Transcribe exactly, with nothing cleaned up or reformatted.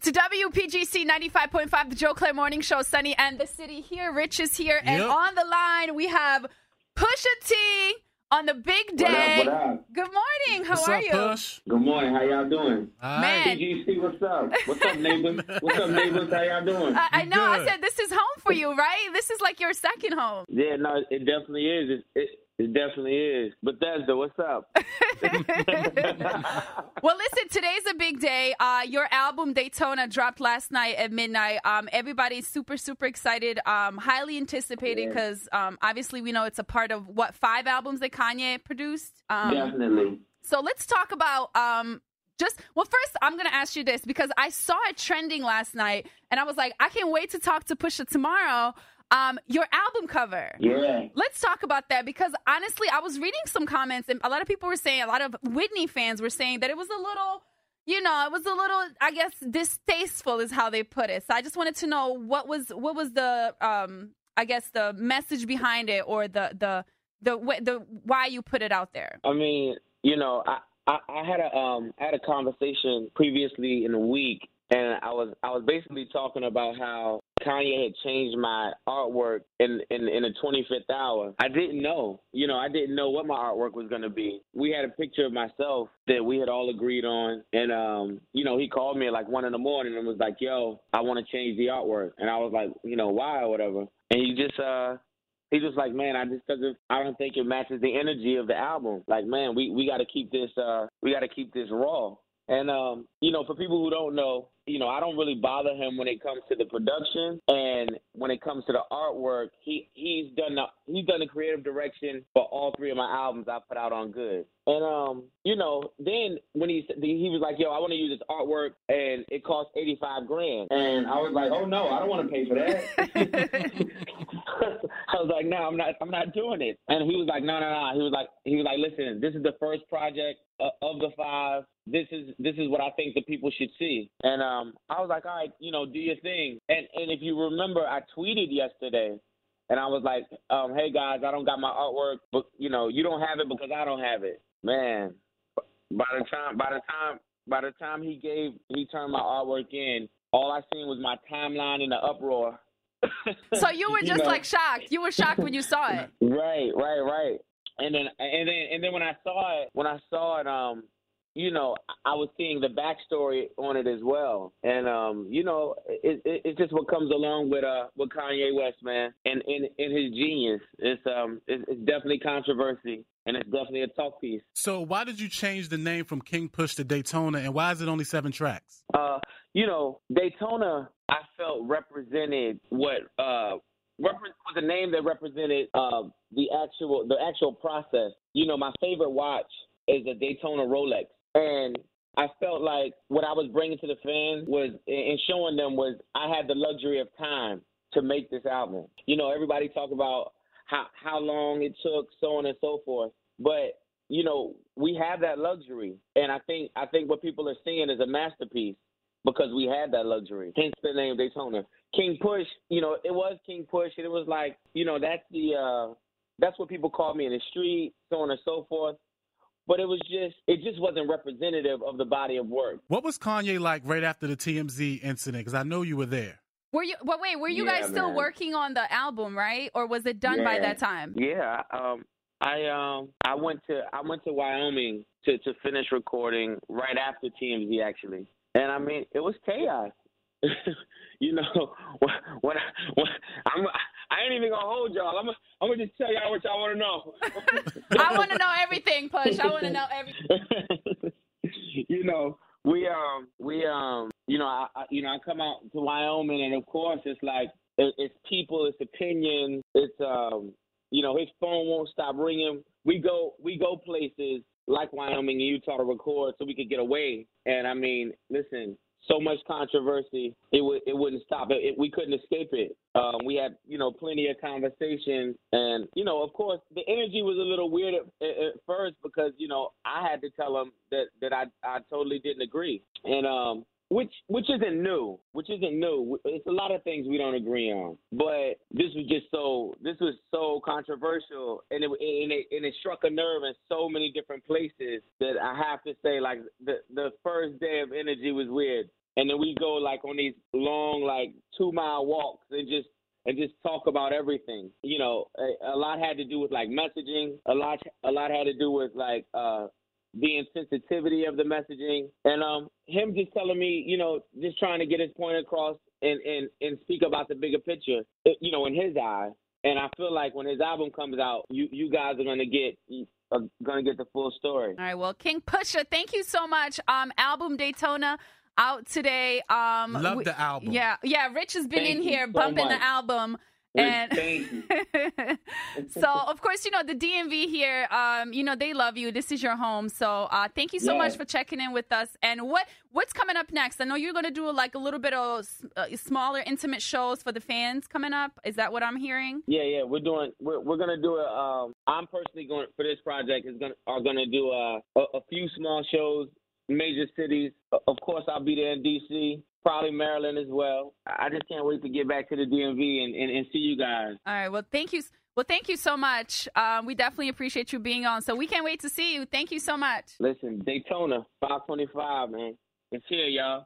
To W P G C ninety-five point five, the Joe Claire Morning Show, Sunny and the City here. Rich is here. Yep. And on the line, we have Pusha T on the big day. What up, what up? Good morning. How what's are up, you? Push? Good morning. How y'all doing? All Man. right. P G C, what's up? What's up, neighbors? What's up, neighbors? How y'all doing? I, I know. Good. I said this is home for you, right? This is like your second home. Yeah, no, it definitely is. It, it, it definitely is. Bethesda, what's up? Well, listen, today's a big day. Uh, your album Daytona dropped last night at midnight. Um, everybody's super, super excited, um, highly anticipated because yeah. um, obviously we know it's a part of, what, five albums that Kanye produced? Um, Definitely. So let's talk about um, just, well, first I'm going to ask you this because I saw it trending last night and I was like, I can't wait to talk to Pusha tomorrow. Um, your album cover. Yeah. Let's talk about that because honestly, I was reading some comments and a lot of people were saying, a lot of Whitney fans were saying that it was a little, you know, it was a little, I guess, distasteful is how they put it. So I just wanted to know what was what was the, um, I guess, the message behind it or the the the the why you put it out there. I mean, you know, I, I, I had a um I had a conversation previously in the week, and I was I was basically talking about how Kanye had changed my artwork in, in, in the twenty-fifth hour. I didn't know. You know, I didn't know what my artwork was going to be. We had a picture of myself that we had all agreed on. And, um, you know, he called me at like one in the morning and was like, yo, I want to change the artwork. And I was like, you know, why or whatever. And he just, uh, he just like, man, I just doesn't, I don't think it matches the energy of the album. Like, man, we, we got to keep this, uh, we got to keep this raw. And, um, you know, for people who don't know, you know, I don't really bother him when it comes to the production, and when it comes to the artwork, he he's done the he's done the creative direction for all three of my albums I put out on Good. And um, you know, then when he he was like, "Yo, I want to use this artwork, and it costs eighty-five grand," and I was like, "Oh no, I don't want to pay for that." I was like, "No, I'm not. I'm not doing it." And he was like, "No, no, no." He was like, he was like, "Listen, this is the first project uh, of the five. This is this is what I think the people should see." And um, I was like, all right, you know, do your thing. And and if you remember, I tweeted yesterday, and I was like, um, hey guys, I don't got my artwork, but you know, you don't have it because I don't have it. Man, by the time by the time by the time he gave he turned my artwork in, all I seen was my timeline in the uproar. So you were just you know? like shocked. You were shocked when you saw it. Right, right, right. And then and then and then when I saw it, when I saw it, um. you know, I was seeing the backstory on it as well. And, um, you know, it, it, it's just what comes along with uh with Kanye West, man, and in his genius. It's um it's, it's definitely controversy, and it's definitely a talk piece. So why did you change the name from King Push to Daytona, and why is it only seven tracks? Uh, you know, Daytona, I felt represented what uh was a name that represented uh the actual the actual process. You know, my favorite watch is a Daytona Rolex. And I felt like what I was bringing to the fans was, and showing them was, I had the luxury of time to make this album. You know, everybody talk about how how long it took, so on and so forth. But, you know, we have that luxury. And I think I think what people are seeing is a masterpiece because we had that luxury. Hence the name Daytona. King Push, you know, it was King Push. And it was like, you know, that's the uh, that's what people called me in the street, so on and so forth. But it was just, it just wasn't representative of the body of work. What was Kanye like right after the T M Z incident? Because I know you were there. Were you? Well, wait, were you yeah, guys still man. working on the album, right? Or was it done yeah. by that time? Yeah, um, I um, I went to I went to Wyoming to, to finish recording right after T M Z actually, and I mean it was chaos. You know, when, when, when I'm, I ain't even gonna hold y'all. I'm, I'm gonna just tell y'all what y'all want to know. I want to know everything, Push. I want to know everything. You know, we um, we um, you know, I, I, you know, I come out to Wyoming, and of course, it's like it, it's people, it's opinion, it's um, you know, his phone won't stop ringing. We go, we go places like Wyoming and Utah to record so we could get away. And I mean, listen. So much controversy, it would it wouldn't stop it. it we couldn't escape it. Um, we had you know plenty of conversations, and you know of course the energy was a little weird at, at first because you know I had to tell them that that I I totally didn't agree, and um which which isn't new, which isn't new. It's a lot of things we don't agree on, but this was just so this was so controversial, and it and it, and it struck a nerve in so many different places that I have to say, like the the first day of energy was weird. and then we go like on these long like two mile walks and just and just talk about everything. You know, a, a lot had to do with like messaging. A lot a lot had to do with like uh, the insensitivity of the messaging, and um, him just telling me, you know, just trying to get his point across and and and speak about the bigger picture, you know, in his eyes. And I feel like when his album comes out, you, you guys are gonna get are gonna get the full story. All right. Well, King Pusha, thank you so much. Um, album Daytona out today. Um, Love we, the album. Yeah, yeah. Rich has been Thank in you here so bumping much. the album. Rich, And thank you. so, of course, you know, the D M V here, um, you know, they love you. This is your home. So uh, thank you so Yes. much for checking in with us. And what what's coming up next? I know you're going to do like a little bit of uh, smaller, intimate shows for the fans coming up. Is that what I'm hearing? Yeah, yeah, we're doing. We're we're gonna do a. Um, I'm personally going for this project. Is gonna are gonna do a, a a few small shows, major cities. Of course, I'll be there in D C, probably Maryland as well. I just can't wait to get back to the D M V and, and, and see you guys. All right. Well, thank you. Well, thank you so much. Um, we definitely appreciate you being on. So we can't wait to see you. Thank you so much. Listen, Daytona five twenty-five, man. It's here, y'all.